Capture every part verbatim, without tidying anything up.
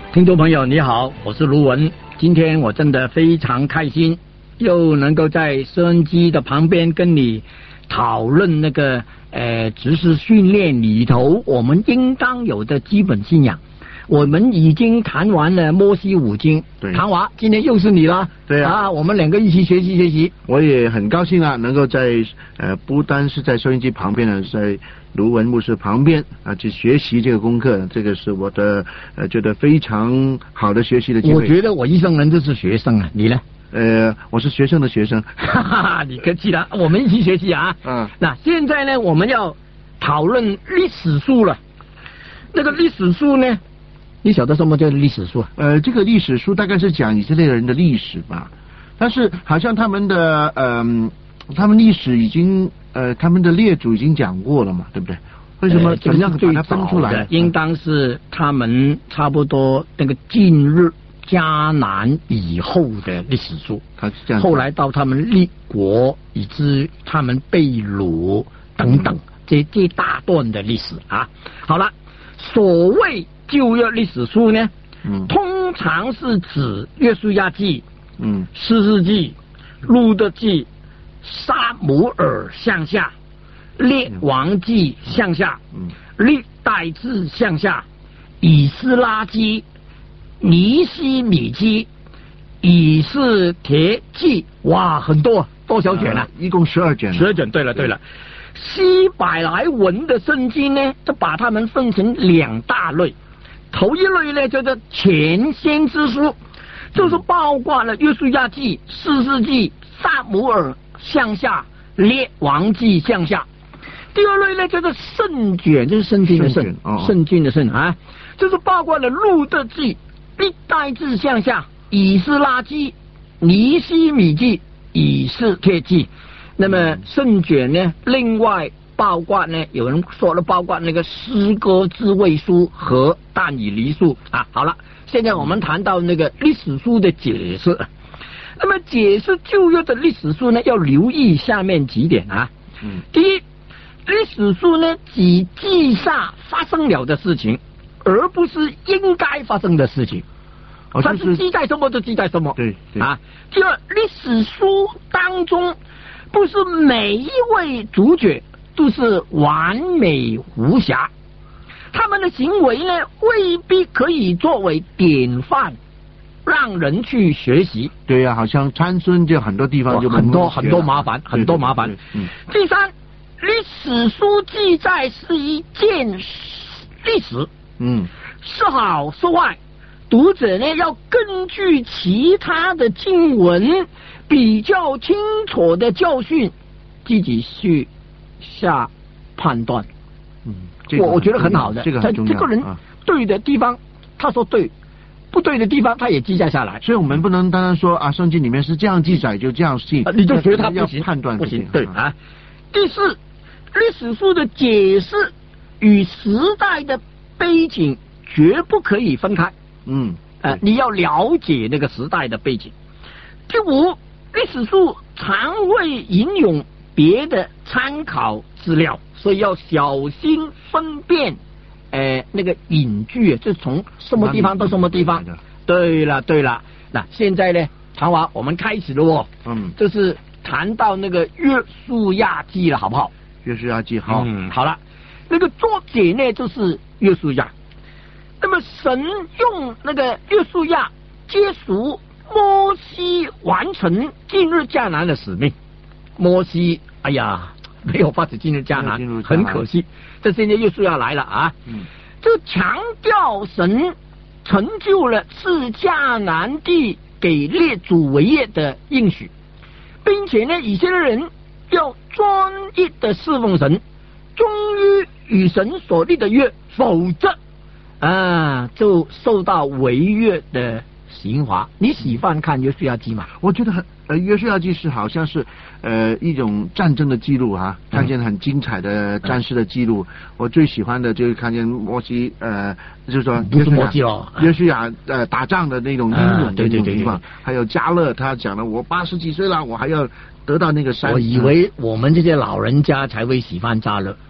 听众朋友你好，我是卢文。今天我真的非常开心，又能够在收音机的旁边跟你讨论那个呃知识训练里头我们应当有的基本信仰。我们已经谈完了摩西五经， 对， 唐华，今天又是你了， 对啊， 啊，我们两个一起学习学习。 我也很高兴啊，能够在呃不单是在收音机旁边呢，在卢文牧师旁边啊去学习这个功课，这个是我的呃觉得非常好的学习的机会。 我觉得我一生人都是学生啊，你呢？ 呃，我是学生的学生。 哈哈，你客气了，我们一起学习啊。 嗯。 那现在呢，我们要讨论历史书了。那个历史书呢？你晓得什么叫历史书？ 呃，这个历史书大概是讲以色列人的历史吧，但是好像他们的嗯、呃，他们历史已经呃，他们的列祖已经讲过了嘛，对不对？为什么怎样把它分出来？ 呃、应当是他们差不多那个进入迦南以后的历史书。 他是这样。 后来到他们立国，以致他们被掳等等，嗯、这这大段的历史啊。好了，所谓旧约历史书呢，嗯，通常是指约书亚记、嗯，士师记、路得记、撒母耳向下、列王记向下、嗯，历代志向下、以斯拉记、尼希米记、以斯帖记，哇，很多多少卷了、啊呃？一共十二卷。 十二卷，对了对了。希伯来文的圣经呢，就把它们分成两大类。头一类呢叫做前先知书，就是包括了约书亚记、士师记、撒母耳向下、列王记向下。第二类呢叫做圣卷，就是圣经的圣，圣经的圣啊，就是包括了路得记、历代志向下、以斯拉记、尼希米记、以斯帖记。那么圣卷呢，另外包括呢，有人说了，包括那个诗歌智慧书和但以理书啊。好了，现在我们谈到那个历史书的解释。那么解释旧约的历史书呢，要留意下面几点啊。嗯。第一，历史书呢只记下发生了的事情，而不是应该发生的事情。 哦， 它是记载什么就记载什么。 对对。 啊，第二，历史书当中不是每一位主角都是完美无瑕，他们的行为呢未必可以作为典范，让人去学习。 对呀、啊，好像参孙就很多地方就很多很多麻烦，很多麻烦。嗯。第三，历史书记载是一件历史，嗯，是好是坏，读者呢要根据其他的经文比较清楚的教训，自己去下判断。嗯，这个、我我觉得很好的。 这个很重要。 他这个人对的地方，他说对；不对的地方，他也记载下来。 所以我们不能单单说啊，圣经里面是这样记载就这样信， 啊、你就觉得他不行， 判断不行。对啊。第四，历史书的解释与时代的背景绝不可以分开。嗯，呃，你要了解那个时代的背景。第五，历史书常会引用别的参考资料，所以要小心分辨，呃，那个引据是从什么地方到什么地方。对了，对了，那现在呢，常华，我们开始了哦。嗯，这是谈到那个约书亚记了，好不好？ 约书亚记好。 嗯，好了，那个作者呢就是约书亚。那么神用那个约书亚接属摩西完成进入迦南的使命。摩西哎呀没有法子进入迦南，很可惜。这现在约书亚来了啊，嗯，就强调神成就了赐迦南地给列祖为业的应许，并且呢，以色列人要专一的侍奉神，忠于与神所立的约，否则啊就受到违约的刑罚。你喜欢看约书亚记吗？ 我觉得很呃，约书亚记是好像是呃一种战争的记录哈、啊，看见很精彩的战士的记录。嗯、我最喜欢的就是看见摩西呃，就是说不是摩西哦， 约书亚呃打仗的那种英勇的那种地方。 啊、 还有迦勒，他讲了我八十几岁了，我还要得到那个山。 我以为我们这些老人家才会喜欢迦勒。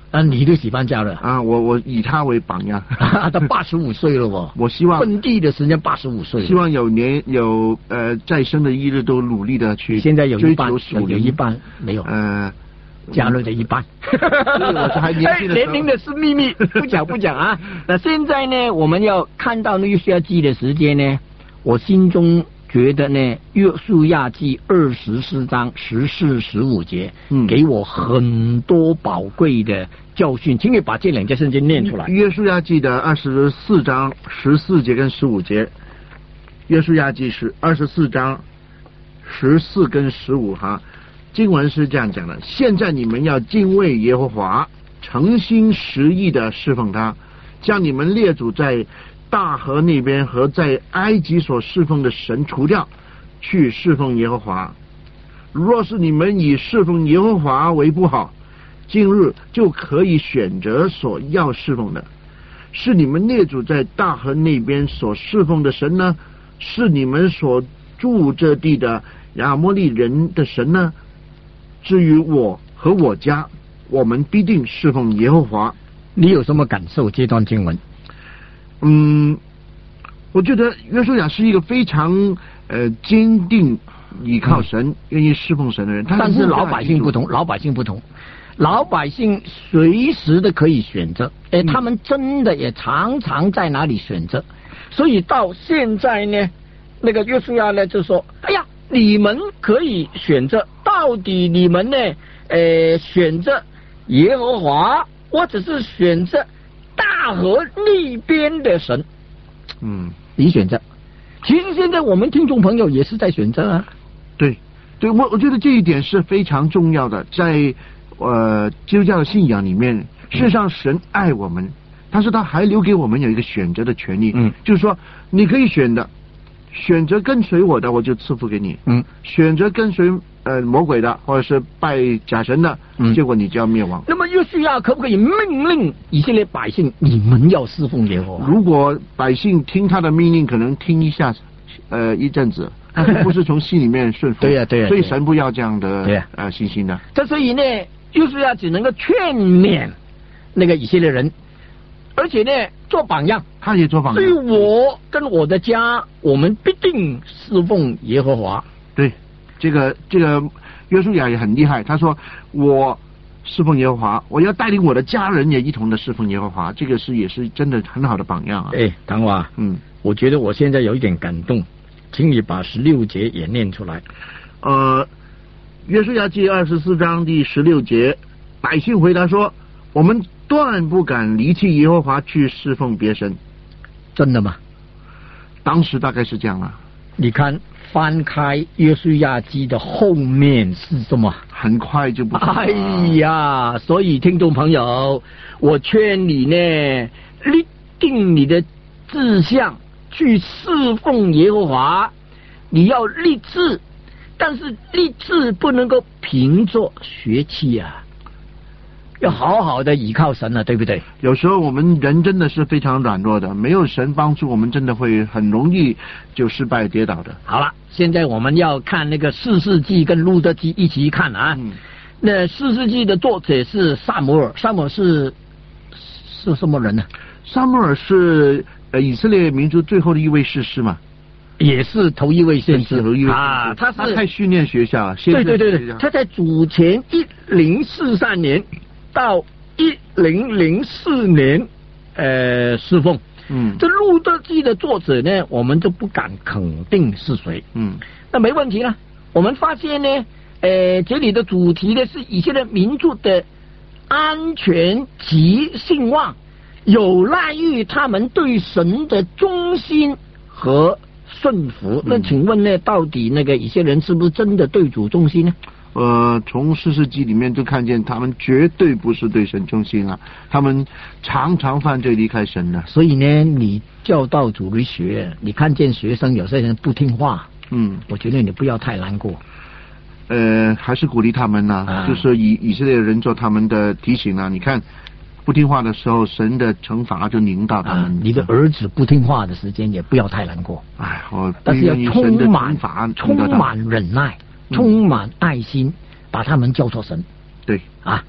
啊，你就喜欢这样了啊，我我以他为榜样。 他八十五岁了哦， 我希望奔地的时间八十五岁， 希望有年有呃再生的一日都努力的去现在有一半追求属灵， 有一半没有， 呃， 加入的一半。 我是还年轻的时候年龄的是秘密，不讲不讲啊。那现在呢，我们要看到那个约书亚记的时间呢，我心中觉得呢，约书亚记二十四章十四、十五节，嗯，给我很多宝贵的教训，请你把这两节圣经念出来。 约书亚记的二十四章十四节跟十五节，约书亚记是二十四章十四跟十五哈，经文是这样讲的：现在你们要敬畏耶和华，诚心实意的侍奉他，将你们列祖在大河那边和在埃及所侍奉的神除掉，去侍奉耶和华。若是你们以侍奉耶和华为不好，今日就可以选择所要侍奉的，是你们列祖在大河那边所侍奉的神呢，是你们所住这地的亚摩利人的神呢？至于我和我家，我们必定侍奉耶和华。 你有什么感受？这段经文？ 嗯，我觉得约书亚是一个非常呃坚定依靠神、嗯、愿意侍奉神的人。 但是老百姓不同，老百姓不同，老百姓随时的可以选择，哎，他们真的也常常在哪里选择。所以到现在呢，那个约书亚呢就说：“哎呀，你们可以选择，到底你们呢，呃，选择耶和华，或者是选择大河那边的神， 嗯， 你选择。其实现在我们听众朋友也是在选择啊。 对，对我我觉得这一点是非常重要的，在呃基督教的信仰里面，事实上神爱我们，但是他还留给我们有一个选择的权利，嗯，就是说你可以选的，选择跟随我的，我就赐福给你，嗯，选择跟随呃魔鬼的，或者是拜假神的，嗯，结果你就要灭亡。 那么约书亚可不可以命令以色列百姓，你们要侍奉耶和华？ 如果百姓听他的命令，可能听一下，呃，一阵子，但是不是从心里面顺服？ 对呀、啊、对呀、啊， 所以神不要这样的对、啊、 呃信心的。 这所以呢，约书亚只能够劝勉那个以色列人，而且呢做榜样， 他也做榜样。 所以我跟我的家，我们必定侍奉耶和华。 对，这个这个约书亚也很厉害，他说我侍奉耶和华，我要带领我的家人也一同的侍奉耶和华，这个是也是真的很好的榜样啊。 哎，唐华，嗯，我觉得我现在有一点感动，请你把十六节也念出来。 呃，约书亚记二十四章第十六节，百姓回答说：我们断不敢离弃耶和华去侍奉别神。 真的吗？ 当时大概是这样啊。 你看翻开约书亚记的后面是什么？ 很快就不知道。 哎呀，所以听众朋友，我劝你呢，立定你的志向去侍奉耶和华，你要立志，但是立志不能够凭着学气啊，要好好的依靠神了、啊，对不对？ 有时候我们人真的是非常软弱的，没有神帮助，我们真的会很容易就失败跌倒的。 好了，现在我们要看那个士世记跟路德记一起看啊。嗯、那士世记的作者是撒母耳，撒母耳是是什么人呢？ 撒母耳是呃以色列民族最后的一位士师嘛。 也是头一位先知啊，他是他在训练学校， 对对对对，他在主前一零四三年到一零零四年，呃，侍奉。嗯，这路德记的作者呢，我们就不敢肯定是谁。嗯，那没问题了。我们发现呢，呃，这里的主题呢是以色列民族的安全及兴旺，有赖于他们对神的忠心和顺服。那请问呢，到底那个以色列人是不是真的对主忠心呢？ 呃，从士世记里面就看见他们绝对不是对神忠心啊，他们常常犯罪离开神的。 所以呢，你教导主日学，你看见学生有些人不听话，嗯，我觉得你不要太难过。 呃，还是鼓励他们呢、啊啊，就是以以色列人做他们的提醒啊。你看，不听话的时候，神的惩罚就临到他们、啊。 你的儿子不听话的时间，也不要太难过。 哎，我但是要充满充满忍耐。充满爱心，把他们交托神。 对啊，那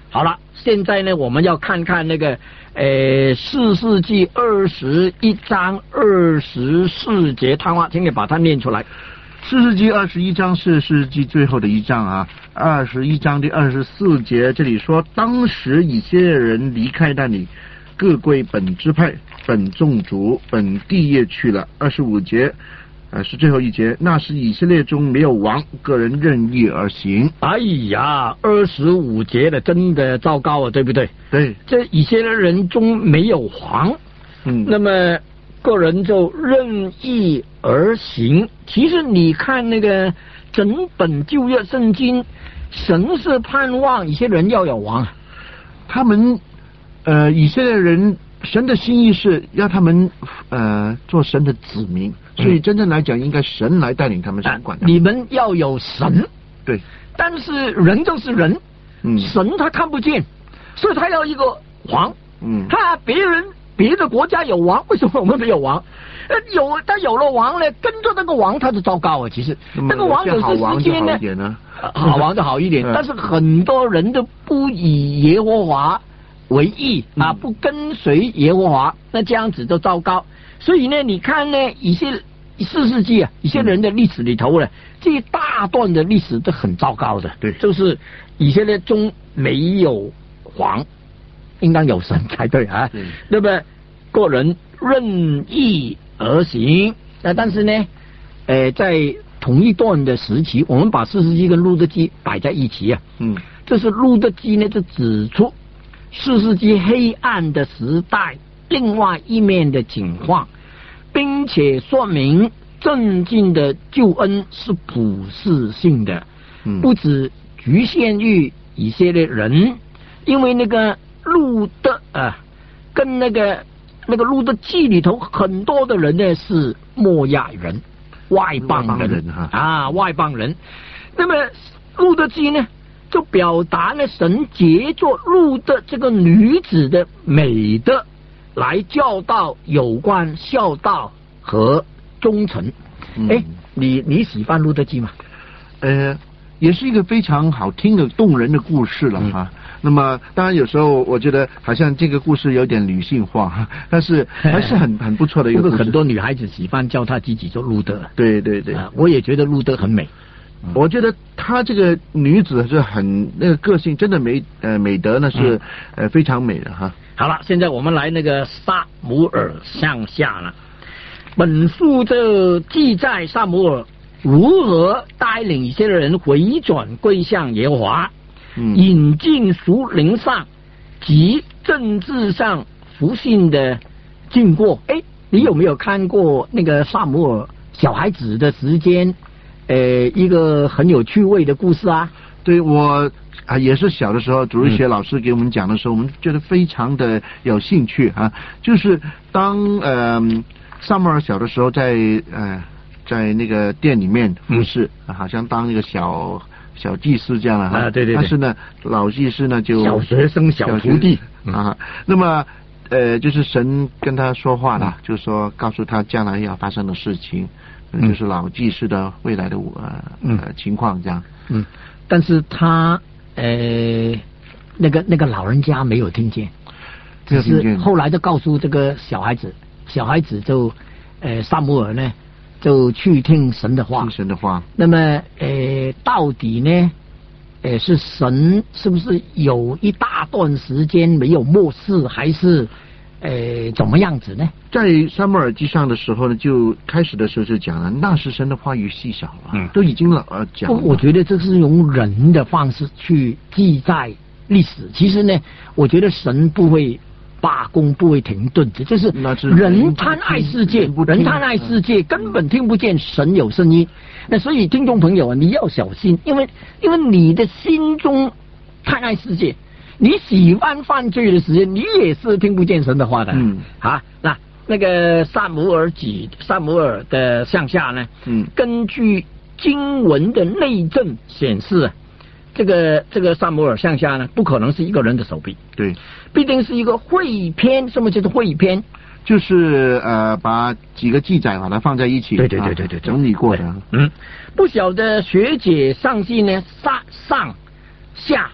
好了，现在呢，我们要看看那个呃四世纪二十一章二十四节，汤话，请你把它念出来。 四世纪二十一章是四世纪最后的一章啊，二十一章的二十四节，这里说，当时以色列人离开那里，各归本支派、本宗族、本地业去了。二十五节。呃，是最后一节。那时以色列中没有王，个人任意而行。 哎呀，二十五节的真的糟糕啊，对不对？ 对， 这以色列人中没有王， 嗯， 那么个人就任意而行。其实你看那个整本旧约圣经，神是盼望以色列人要有王， 他们呃以色列人。神的心意是要他们呃做神的子民，所以真正来讲，应该神来带领他们，神管他们。 你们要有神， 对， 但是人就是人， 嗯， 神他看不见，所以他要一个王， 嗯， 他别人别的国家有王，为什么我们没有王？呃，有他有了王呢，跟着那个王他就糟糕啊。其实那个王有些时间呢， 呢好王就好一点，但是很多人都不以耶和华为义啊，不跟随耶和华，那这样子就糟糕。所以呢，你看呢，一些四世纪啊，一些人的历史里头呢，这一大段的历史都很糟糕的。 对， 就是以色列中没有王，应当有神才对啊。 对， 那么个人任意而行。那但是呢，呃，在同一段的时期，我们把四世纪跟路德记摆在一起啊。 嗯， 这是路德记呢，就指出四世纪黑暗的时代另外一面的景况，并且说明正经的救恩是普世性的， 嗯， 不只局限于以色列人，因为那个路德啊，跟那个那个路德记里头很多的人呢是摩亚人、外邦人, 外邦人啊，外邦人。那么路德记呢，就表达了神借着路的这个女子的美德来教导有关孝道和忠诚。哎、嗯，你你喜欢路德记吗？ 呃，也是一个非常好听的动人的故事了哈。嗯，那么当然有时候我觉得好像这个故事有点女性化，但是还是很很不错的一个故事。 很多女孩子喜欢叫她自己做路德。 对对对， 啊，我也觉得路德很美。 我觉得她这个女子是很那个个性，真的美呃美德呢是、嗯、呃非常美的哈。 好了，现在我们来那个撒母耳上下了。本书就记载撒母耳如何带领一些人回转归向耶和华，嗯，引进属灵上及政治上福信的经过。哎，你有没有看过那个撒母耳小孩子的时间？呃，一个很有趣味的故事啊。 对，我啊也是小的时候，主日学老师给我们讲的时候，嗯、我们觉得非常的有兴趣啊。就是当呃撒母耳小的时候在，在呃在那个店里面服侍、嗯啊，好像当一个小小祭司这样了哈。 啊，对对对。 但是呢，老祭司呢就小学生小徒弟啊。那么呃，就是神跟他说话了，嗯、就是说告诉他将来要发生的事情。嗯、就是老祭司的未来的呃、嗯、情况这样。 嗯，但是他呃那个那个老人家没有听见，只是后来就告诉这个小孩子，小孩子就呃撒母耳呢就去听神的话， 听神的话。 那么呃到底呢呃是神是不是有一大段时间没有默示，还是呃怎么样子呢？ 在撒母耳记上的时候呢，就开始的时候就讲了，那时神的话语细小了，嗯，都已经了呃讲了。 我觉得这是用人的方式去记载历史。其实呢，我觉得神不会罢工，不会停顿的，就是人贪爱世界，人贪爱世界根本听不见神有声音。那所以听众朋友啊，你要小心，因为因为你的心中贪爱世界，你喜欢犯罪的时间，你也是听不见神的话的。嗯，啊，那。那个撒母耳记撒母耳的上下呢，嗯，根据经文的内证显示，这个这个撒母耳上下呢，不可能是一个人的手笔， 对， 必定是一个汇编。什么叫做汇编？ 就是呃，把几个记载把它放在一起， 对对对对对， 整理过的。 嗯，不晓得学姐上信呢，上上下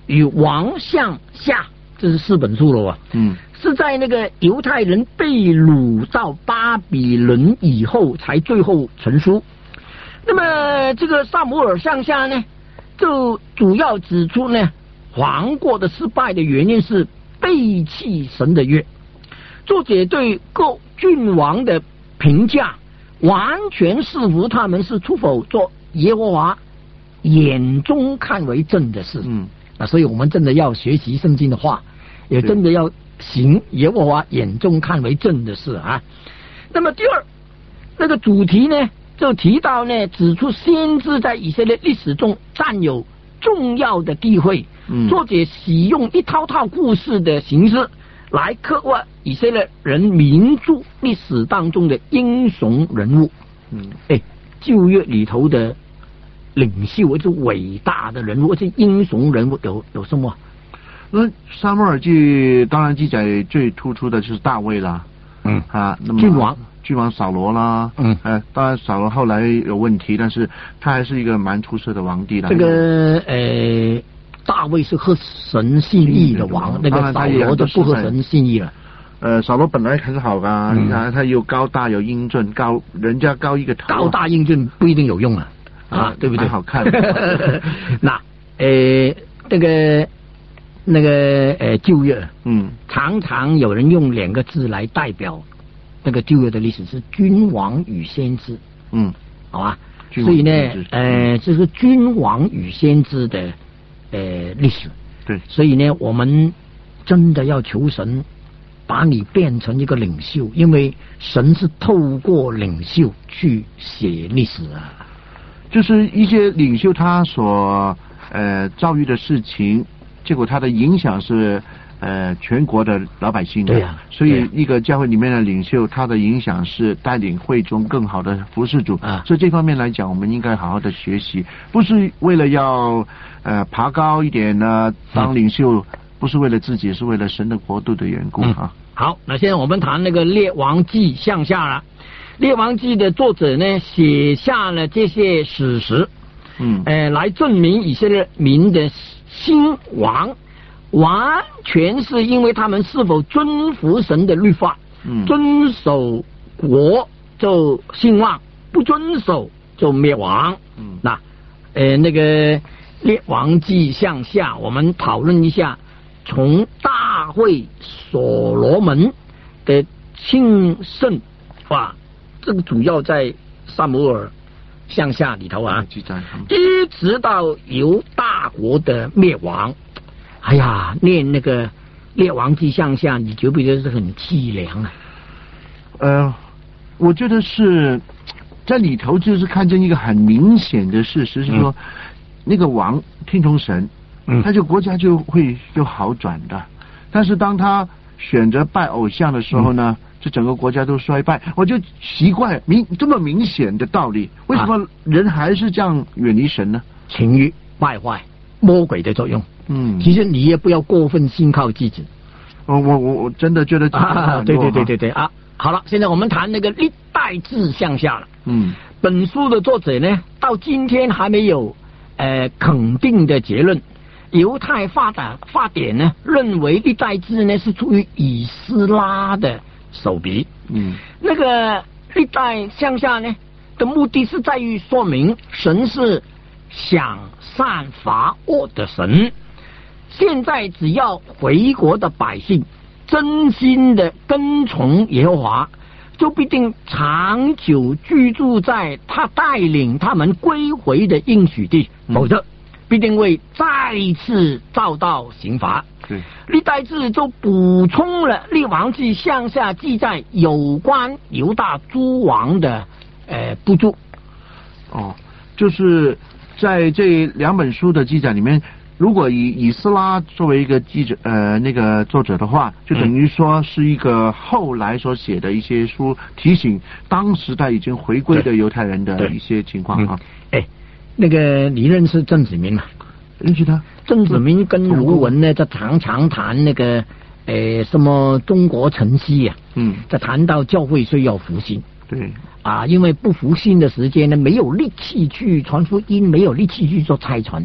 与王向下，这是四本书了啊。 嗯， 是在那个犹太人被掳到巴比伦以后，才最后成书。那么这个撒母耳向下呢，就主要指出呢，王国的失败的原因是背弃神的约。作者对各君王的评价，完全视乎他们是出否做耶和华眼中看为正的事。 嗯， 啊，所以我们真的要学习圣经的话，也真的要行耶和华眼中看为正的事啊。那么第二，那个主题呢，就提到呢，指出先知在以色列历史中占有重要的地位。嗯，作者使用一套套故事的形式来刻画以色列人民族历史当中的英雄人物。嗯，哎，旧约里头的领袖，是伟大的人物，是英雄人物，有有什么？ 那撒母耳记当然记载最突出的就是大卫啦。嗯啊，那么君王。 君王扫罗啦，嗯，呃，当然扫罗后来有问题，但是他还是一个蛮出色的皇帝的。 这个呃，大卫是合神心意的王，嗯、那个扫罗就不合神心意了。 呃，扫罗本来很好噶，你看、嗯、他又高大有英俊，高人家高一个头、啊， 高大英俊不一定有用啊，啊，啊对不对？ 好看。 那呃，这个那个呃旧约，嗯，常常有人用两个字来代表。那个旧约的历史是君王与先知，嗯，好吧，所以呢，呃，这是君王与先知的呃历史， 对， 所以呢，我们真的要求神把你变成一个领袖，因为神是透过领袖去写历史啊， 就是一些领袖他所呃遭遇的事情，结果他的影响是。呃，全国的老百姓的， 对啊， 所以一个教会里面的领袖，他的影响是带领会中更好的服侍主啊。所以这方面来讲，我们应该好好的学习，不是为了要呃爬高一点呢当领袖，嗯、不是为了自己，是为了神的国度的缘故啊。嗯、 好，那现在我们谈那个《列王记》向下了，《列王记》的作者呢写下了这些史实，嗯，呃，来证明以色列民的兴亡。完全是因为他们是否遵服神的律法，嗯，遵守国就兴旺，不遵守就灭亡。嗯，那呃那个列王记向下，我们讨论一下，从大会所罗门的兴盛啊，这个主要在撒母耳向下里头啊，一直到犹大国的灭亡。哎呀，念那个《列王记》向下，你觉不觉得是很凄凉啊？ 呃，我觉得是在里头就是看见一个很明显的事实，是说、嗯、那个王听从神，嗯，他就国家就会就好转的。但是当他选择拜偶像的时候呢，嗯、这整个国家都衰败。我就奇怪，明这么明显的道理，为什么人还是这样远离神呢？ 情欲败坏，魔鬼的作用。嗯，其实你也不要过分信靠自己。 我我我我真的觉得啊，对对对对对啊！好了，现在我们谈那个历代志向下了。嗯，本书的作者呢，到今天还没有呃肯定的结论。犹太法典法典呢，认为历代志呢是出于以斯拉的手笔。嗯，那个历代向下呢的目的是在于说明神是想善罚恶的神。现在只要回国的百姓真心的跟从耶和华，就必定长久居住在他带领他们归回的应许地，否则必定会再次遭到刑罚。对，历代志就补充了列王记向下记载有关犹大诸王的呃不足。 哦，就是在这两本书的记载里面。如果以以斯拉作为一个记者呃那个作者的话，就等于说是一个后来所写的一些书，提醒当时代已经回归的犹太人的一些情况啊。 哎、嗯，那个你认识郑子明吗？ 认识他。 郑子明跟卢文呢，在常常谈那个呃什么中国晨曦啊，嗯，在谈到教会需要复兴。 对。 啊，因为不复兴的时间呢，没有力气去传福音，没有力气去做差传。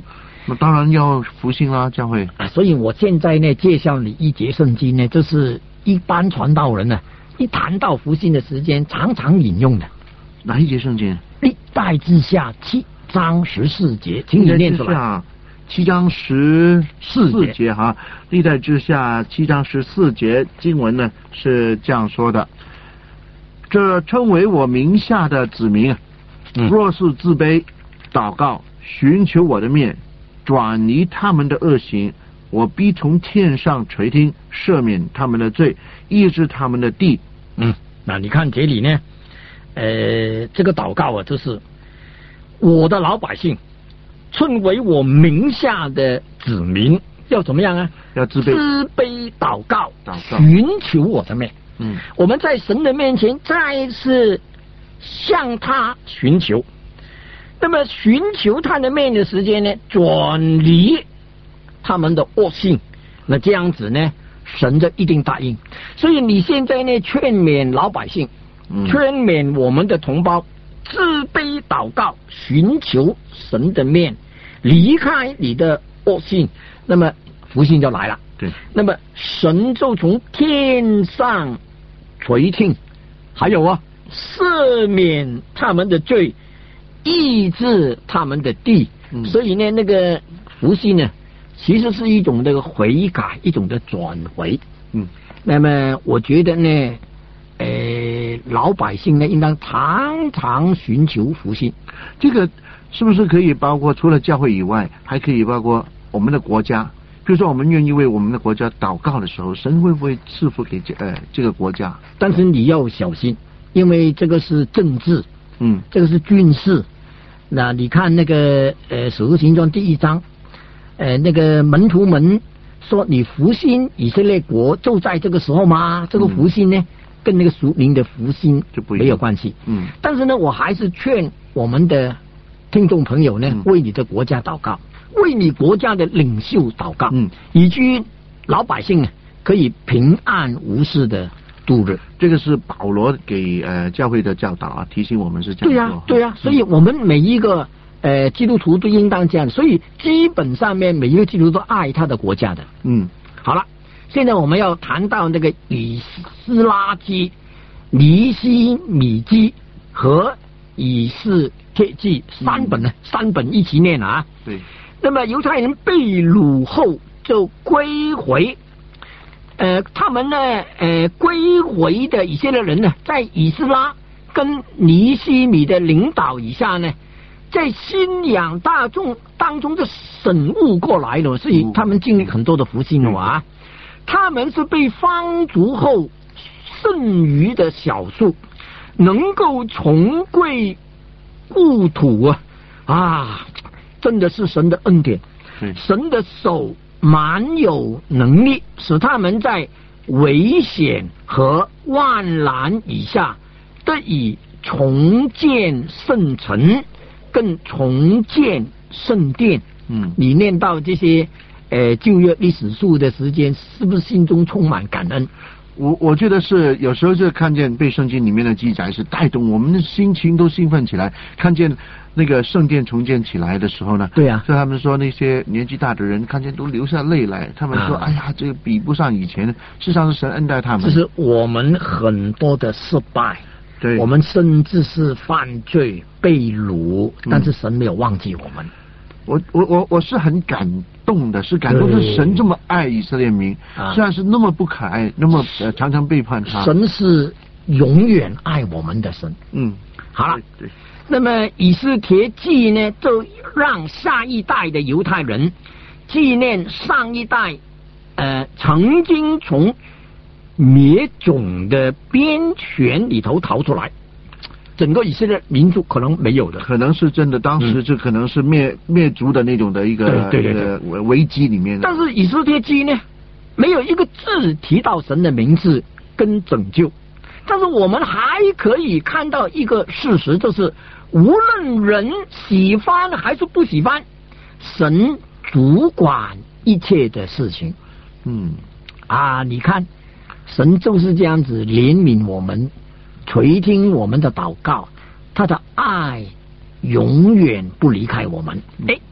那当然要复兴啦，教会啊。所以我现在呢介绍你一节圣经呢，这是一般传道人呢、啊、一谈到复兴的时间常常引用的。 哪一节圣经？ 历代志下七章十四节，请你念出来。 七章十四节哈，历代志下七章十四节经文呢是这样说的：这称为我名下的子民，若是自卑、祷告、寻求我的面，转离他们的恶行，我必从天上垂听，赦免他们的罪，医治他们的地。 嗯，那你看这里呢，呃，这个祷告啊，就是我的老百姓。称为我名下的子民，要怎么样啊？ 要自卑、 自卑祷告， 祷告， 寻求我的面。 嗯， 我们在神的面前再次向他寻求。那么寻求他的面的时间呢，转离他们的恶性，那这样子呢，神就一定答应。所以你现在呢，劝勉老百姓， 嗯、 劝勉我们的同胞，自卑祷告，寻求神的面。离开你的恶性，那么福星就来了。 对， 那么神就从天上垂听，还有啊，赦免他们的罪，医治他们的地。嗯、所以呢，那个福星呢，其实是一种这个悔改，一种的转回。嗯，那么我觉得呢，呃，老百姓呢，应当常常寻求福星。 这个。是不是可以包括除了教会以外，还可以包括我们的国家？比如说，我们愿意为我们的国家祷告的时候，神会不会赐福给这呃这个国家？ 但是你要小心，因为这个是政治， 嗯， 这个是军事。那你看那个呃《使徒行传》第一章，呃那个门徒们说你复兴以色列国就在这个时候吗？这个复兴呢，嗯、跟那个属灵的复兴就不没有关系。嗯，但是呢，我还是劝我们的听众朋友呢，为你的国家祷告，为你国家的领袖祷告，嗯，以及老百姓呢可以平安无事的度日。 这个是保罗给呃教会的教导啊，提醒我们是这样做。 对呀、啊，对呀、啊，所以我们每一个呃基督徒都应当这样。所以基本上面每一个基督徒都爱他的国家的。嗯，好了，现在我们要谈到那个以斯拉记、尼希米记和以斯帖记三本呢，嗯、三本一起念啊。 对。 那么犹太人被掳后就归回，呃，他们呢，呃，归回的以色列人呢，在以斯拉跟尼希米的领导以下呢，在信仰大众当中就审悟过来了，所以他们经历很多的福星了啊。嗯、他们是被放逐后剩余的少数，能够重归故土啊！啊，真的是神的恩典，神的手蛮有能力，使他们在危险和万难以下得以重建圣城，更重建圣殿。嗯，你念到这些呃旧约历史书的时间，是不是心中充满感恩？ 我我觉得是，有时候就看见被圣经里面的记载是带动我们的心情都兴奋起来，看见那个圣殿重建起来的时候呢， 对啊， 所以他们说那些年纪大的人看见都流下泪来，他们说、啊、哎呀，这个比不上以前，事实上是神恩待他们。 这是我们很多的失败， 对， 我们甚至是犯罪被掳，但是神没有忘记我们。嗯我我我我是很感动的，是感动是神这么爱以色列民，虽然是那么不可爱，那么呃常常背叛他。 神是永远爱我们的神。嗯，好了，对。那么以斯帖记呢，就让下一代的犹太人纪念上一代呃曾经从灭种的边权里头逃出来。整个以色列民族可能没有的， 可能是真的，当时这可能是灭、嗯、灭族的那种的一个对对对对危机里面的。 但是以斯帖记呢，没有一个字提到神的名字跟拯救。但是我们还可以看到一个事实，就是无论人喜欢还是不喜欢，神主管一切的事情。嗯，啊，你看，神就是这样子怜悯我们。垂听我们的祷告，他的爱永远不离开我们。哎，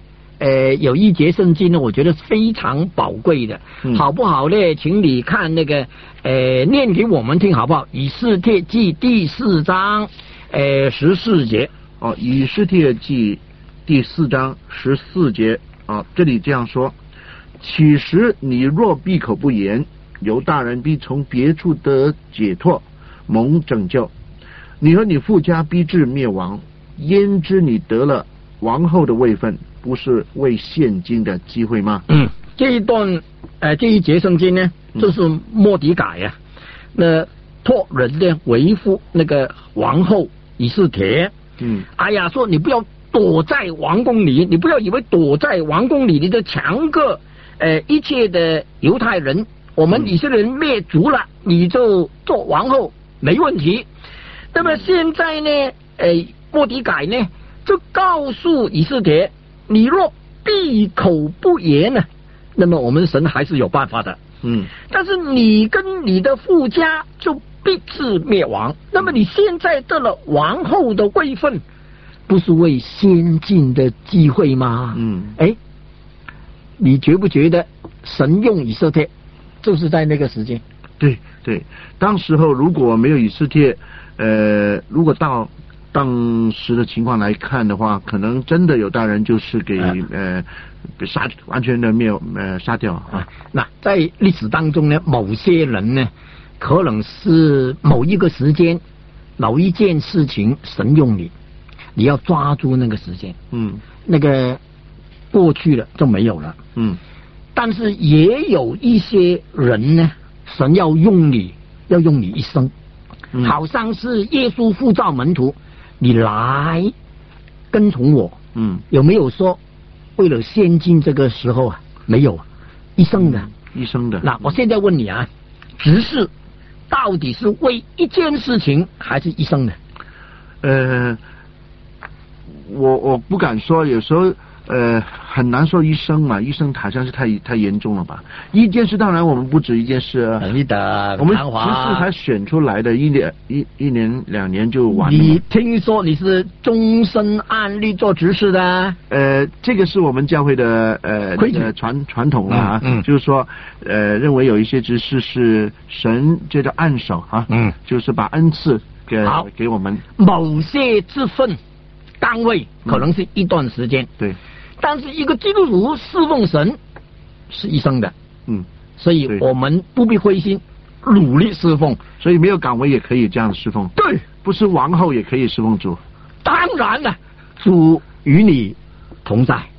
呃有一节圣经呢，我觉得非常宝贵的， 嗯、 好不好呢？请你看那个呃念给我们听好不好？以斯帖记第四章呃十四节。 哦，以斯帖记第四章十四节啊，这里这样说：其实你若闭口不言，犹大人必从别处得解脱，蒙拯救。你和你父家必至灭亡，焉知你得了王后的位分，不是为现今的机会吗？ 嗯，这一段呃这一节圣经呢，就是末底改呀、啊，那托人呢维护那个王后以斯帖。 嗯， 哎呀，说你不要躲在王宫里，你不要以为躲在王宫里你就强过呃一切的犹太人，我们以色列人灭族了，你就做王后没问题。那么现在呢，呃，末底改呢就告诉以斯帖，你若闭口不言呢，那么我们神还是有办法的。 嗯， 但是你跟你的父家就必至灭亡。那么你现在得了王后的位分，不是为先进的机会吗？ 嗯， 哎，你觉不觉得神用以色列就是在那个时间？ 对对，当时候如果没有以斯帖，呃，如果到当时的情况来看的话，可能真的有大人就是给、啊、呃给杀完全的灭呃杀掉啊。 那在历史当中呢，某些人呢，可能是某一个时间、某一件事情神用你，你要抓住那个时间。 嗯， 那个过去了就没有了。 嗯， 但是也有一些人呢，神要用你，要用你一生。嗯、好像是耶稣呼召门徒，你来跟从我。 嗯， 有没有说为了现今这个时候啊？没有，一生的， 一生的。 那我现在问你啊，执事到底是为一件事情，还是一生的？ 呃，我我不敢说，有时候呃很难说一生嘛，一生好像是太太严重了吧。一件事当然我们不止一件事啊， 你的我们执事才选出来的，一年一一年两年就完了。 你听说你是终身按律做执事的？ 呃，这个是我们教会的呃呃传传统了啊， 嗯嗯、 就是说呃认为有一些执事是神这个按手啊， 嗯， 就是把恩赐给给我们某些之分单位，可能是一段时间， 嗯、对。 但是一个基督徒侍奉神是一生的， 嗯， 所以我们不必灰心，努力侍奉。 所以没有岗位也可以这样侍奉。 对， 不是王后也可以侍奉主。 当然了，主与你同在。